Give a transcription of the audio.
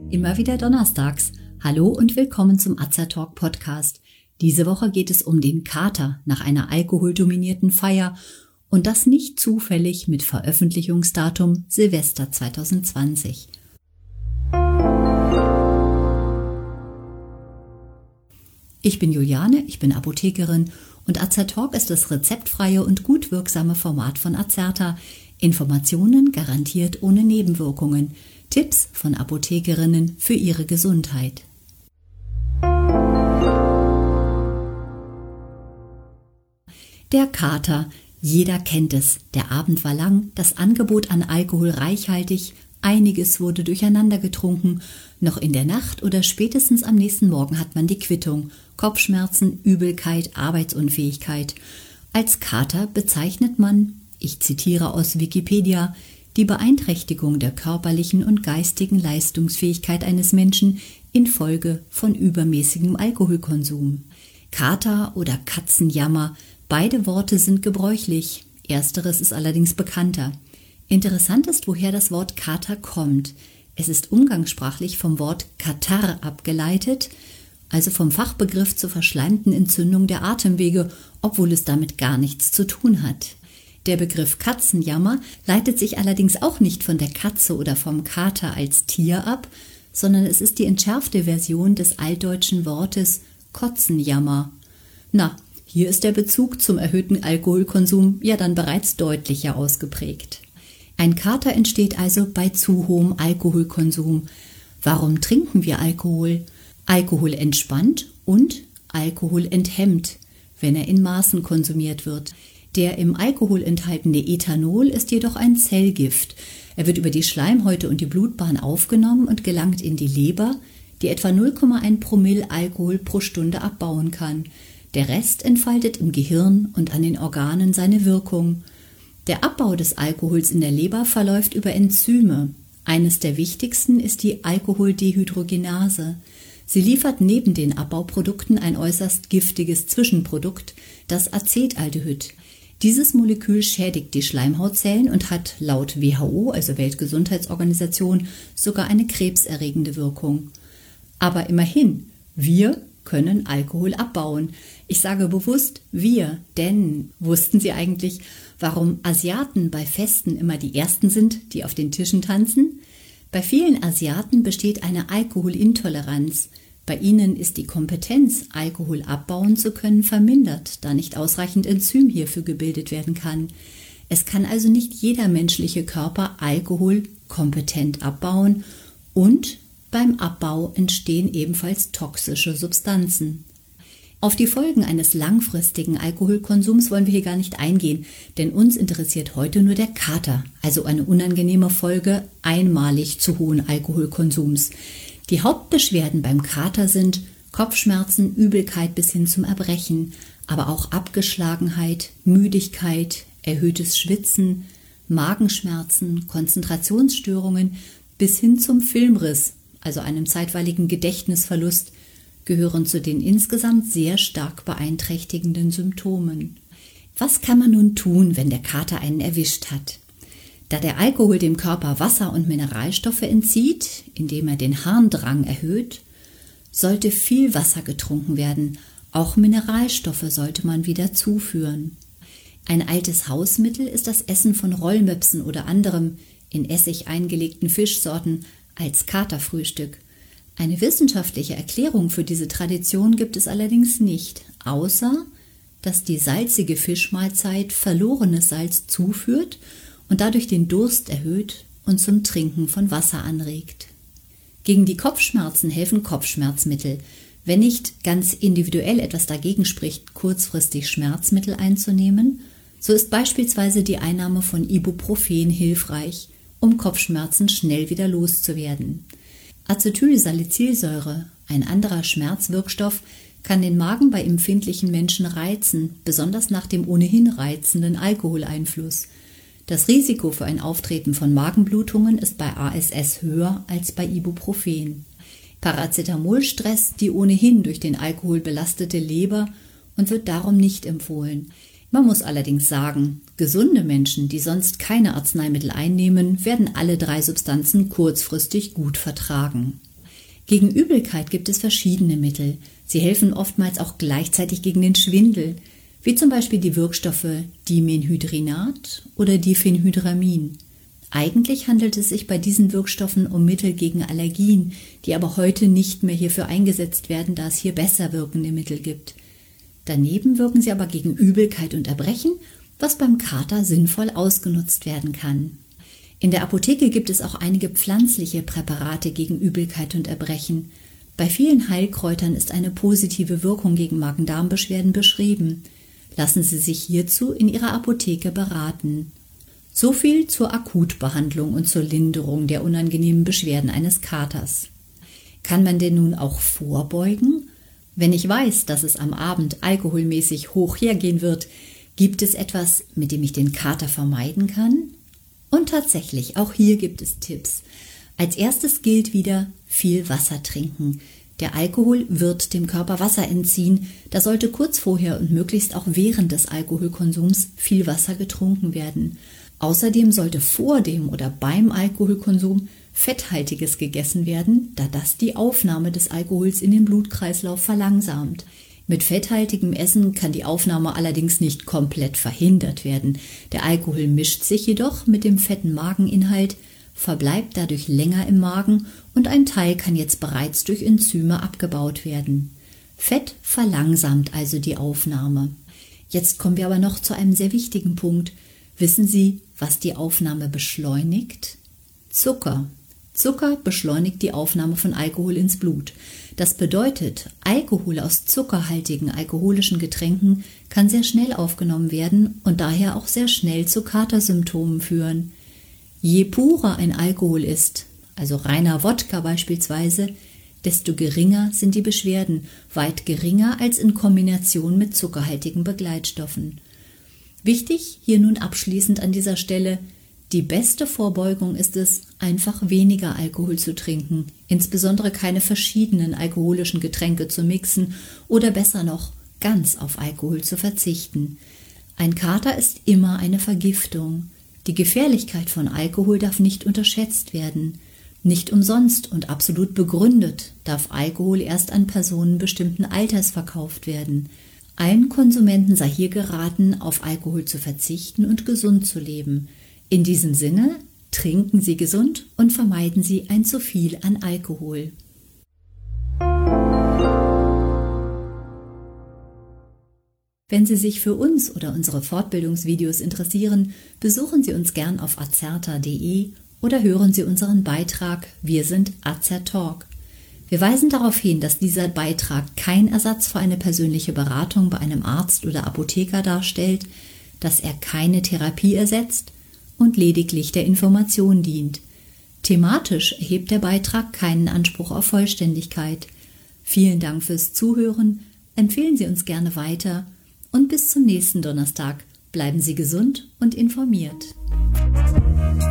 Immer wieder donnerstags. Hallo und willkommen zum Azertalk Podcast. Diese Woche geht es um den Kater nach einer alkoholdominierten Feier und das nicht zufällig mit Veröffentlichungsdatum Silvester 2020. Ich bin Juliane, ich bin Apothekerin und Azertalk ist das rezeptfreie und gut wirksame Format von Azerta. Informationen garantiert ohne Nebenwirkungen. Tipps von Apothekerinnen für ihre Gesundheit. Der Kater. Jeder kennt es. Der Abend war lang, das Angebot an Alkohol reichhaltig, einiges wurde durcheinander getrunken. Noch in der Nacht oder spätestens am nächsten Morgen hat man die Quittung. Kopfschmerzen, Übelkeit, Arbeitsunfähigkeit. Als Kater bezeichnet man, ich zitiere aus Wikipedia, die Beeinträchtigung der körperlichen und geistigen Leistungsfähigkeit eines Menschen infolge von übermäßigem Alkoholkonsum. Kater oder Katzenjammer, beide Worte sind gebräuchlich, ersteres ist allerdings bekannter. Interessant ist, woher das Wort Kater kommt. Es ist umgangssprachlich vom Wort Katarrh abgeleitet, also vom Fachbegriff zur verschleimten Entzündung der Atemwege, obwohl es damit gar nichts zu tun hat. Der Begriff Katzenjammer leitet sich allerdings auch nicht von der Katze oder vom Kater als Tier ab, sondern es ist die entschärfte Version des altdeutschen Wortes Kotzenjammer. Na, hier ist der Bezug zum erhöhten Alkoholkonsum ja dann bereits deutlicher ausgeprägt. Ein Kater entsteht also bei zu hohem Alkoholkonsum. Warum trinken wir Alkohol? Alkohol entspannt und Alkohol enthemmt, wenn er in Maßen konsumiert wird. Der im Alkohol enthaltene Ethanol ist jedoch ein Zellgift. Er wird über die Schleimhäute und die Blutbahn aufgenommen und gelangt in die Leber, die etwa 0,1 Promille Alkohol pro Stunde abbauen kann. Der Rest entfaltet im Gehirn und an den Organen seine Wirkung. Der Abbau des Alkohols in der Leber verläuft über Enzyme. Eines der wichtigsten ist die Alkoholdehydrogenase. Sie liefert neben den Abbauprodukten ein äußerst giftiges Zwischenprodukt, das Acetaldehyd. Dieses Molekül schädigt die Schleimhautzellen und hat laut WHO, also Weltgesundheitsorganisation, sogar eine krebserregende Wirkung. Aber immerhin, wir können Alkohol abbauen. Ich sage bewusst wir, denn wussten Sie eigentlich, warum Asiaten bei Festen immer die Ersten sind, die auf den Tischen tanzen? Bei vielen Asiaten besteht eine Alkoholintoleranz. Bei ihnen ist die Kompetenz, Alkohol abbauen zu können, vermindert, da nicht ausreichend Enzym hierfür gebildet werden kann. Es kann also nicht jeder menschliche Körper Alkohol kompetent abbauen und beim Abbau entstehen ebenfalls toxische Substanzen. Auf die Folgen eines langfristigen Alkoholkonsums wollen wir hier gar nicht eingehen, denn uns interessiert heute nur der Kater, also eine unangenehme Folge einmalig zu hohen Alkoholkonsums. Die Hauptbeschwerden beim Kater sind Kopfschmerzen, Übelkeit bis hin zum Erbrechen, aber auch Abgeschlagenheit, Müdigkeit, erhöhtes Schwitzen, Magenschmerzen, Konzentrationsstörungen bis hin zum Filmriss, also einem zeitweiligen Gedächtnisverlust, gehören zu den insgesamt sehr stark beeinträchtigenden Symptomen. Was kann man nun tun, wenn der Kater einen erwischt hat? Da der Alkohol dem Körper Wasser und Mineralstoffe entzieht, indem er den Harndrang erhöht, sollte viel Wasser getrunken werden. Auch Mineralstoffe sollte man wieder zuführen. Ein altes Hausmittel ist das Essen von Rollmöpsen oder anderem in Essig eingelegten Fischsorten als Katerfrühstück. Eine wissenschaftliche Erklärung für diese Tradition gibt es allerdings nicht, außer dass die salzige Fischmahlzeit verlorenes Salz zuführt und dadurch den Durst erhöht und zum Trinken von Wasser anregt. Gegen die Kopfschmerzen helfen Kopfschmerzmittel. Wenn nicht ganz individuell etwas dagegen spricht, kurzfristig Schmerzmittel einzunehmen, so ist beispielsweise die Einnahme von Ibuprofen hilfreich, um Kopfschmerzen schnell wieder loszuwerden. Acetylsalicylsäure, ein anderer Schmerzwirkstoff, kann den Magen bei empfindlichen Menschen reizen, besonders nach dem ohnehin reizenden Alkoholeinfluss. Das Risiko für ein Auftreten von Magenblutungen ist bei ASS höher als bei Ibuprofen. Paracetamol stresst die ohnehin durch den Alkohol belastete Leber und wird darum nicht empfohlen. Man muss allerdings sagen, gesunde Menschen, die sonst keine Arzneimittel einnehmen, werden alle 3 Substanzen kurzfristig gut vertragen. Gegen Übelkeit gibt es verschiedene Mittel. Sie helfen oftmals auch gleichzeitig gegen den Schwindel, wie zum Beispiel die Wirkstoffe Dimenhydrinat oder Diphenhydramin. Eigentlich handelt es sich bei diesen Wirkstoffen um Mittel gegen Allergien, die aber heute nicht mehr hierfür eingesetzt werden, da es hier besser wirkende Mittel gibt. Daneben wirken sie aber gegen Übelkeit und Erbrechen, was beim Kater sinnvoll ausgenutzt werden kann. In der Apotheke gibt es auch einige pflanzliche Präparate gegen Übelkeit und Erbrechen. Bei vielen Heilkräutern ist eine positive Wirkung gegen Magen-Darm-Beschwerden beschrieben. Lassen Sie sich hierzu in Ihrer Apotheke beraten. So viel zur Akutbehandlung und zur Linderung der unangenehmen Beschwerden eines Katers. Kann man denn nun auch vorbeugen? Wenn ich weiß, dass es am Abend alkoholmäßig hoch hergehen wird, gibt es etwas, mit dem ich den Kater vermeiden kann? Und tatsächlich, auch hier gibt es Tipps. Als erstes gilt wieder, viel Wasser trinken. Der Alkohol wird dem Körper Wasser entziehen. Da sollte kurz vorher und möglichst auch während des Alkoholkonsums viel Wasser getrunken werden. Außerdem sollte vor dem oder beim Alkoholkonsum Fetthaltiges gegessen werden, da das die Aufnahme des Alkohols in den Blutkreislauf verlangsamt. Mit fetthaltigem Essen kann die Aufnahme allerdings nicht komplett verhindert werden. Der Alkohol mischt sich jedoch mit dem fetten Mageninhalt, verbleibt dadurch länger im Magen und ein Teil kann jetzt bereits durch Enzyme abgebaut werden. Fett verlangsamt also die Aufnahme. Jetzt kommen wir aber noch zu einem sehr wichtigen Punkt. Wissen Sie, was die Aufnahme beschleunigt? Zucker. Zucker beschleunigt die Aufnahme von Alkohol ins Blut. Das bedeutet, Alkohol aus zuckerhaltigen alkoholischen Getränken kann sehr schnell aufgenommen werden und daher auch sehr schnell zu Katersymptomen führen. Je purer ein Alkohol ist, also reiner Wodka beispielsweise, desto geringer sind die Beschwerden, weit geringer als in Kombination mit zuckerhaltigen Begleitstoffen. Wichtig hier nun abschließend an dieser Stelle: Die beste Vorbeugung ist es, einfach weniger Alkohol zu trinken, insbesondere keine verschiedenen alkoholischen Getränke zu mixen oder besser noch, ganz auf Alkohol zu verzichten. Ein Kater ist immer eine Vergiftung. Die Gefährlichkeit von Alkohol darf nicht unterschätzt werden. Nicht umsonst und absolut begründet darf Alkohol erst an Personen bestimmten Alters verkauft werden. Allen Konsumenten sei hier geraten, auf Alkohol zu verzichten und gesund zu leben. In diesem Sinne, trinken Sie gesund und vermeiden Sie ein zu viel an Alkohol. Wenn Sie sich für uns oder unsere Fortbildungsvideos interessieren, besuchen Sie uns gern auf azerta.de oder hören Sie unseren Beitrag Wir sind Azertalk. Wir weisen darauf hin, dass dieser Beitrag kein Ersatz für eine persönliche Beratung bei einem Arzt oder Apotheker darstellt, dass er keine Therapie ersetzt und lediglich der Information dient. Thematisch erhebt der Beitrag keinen Anspruch auf Vollständigkeit. Vielen Dank fürs Zuhören, empfehlen Sie uns gerne weiter und bis zum nächsten Donnerstag. Bleiben Sie gesund und informiert.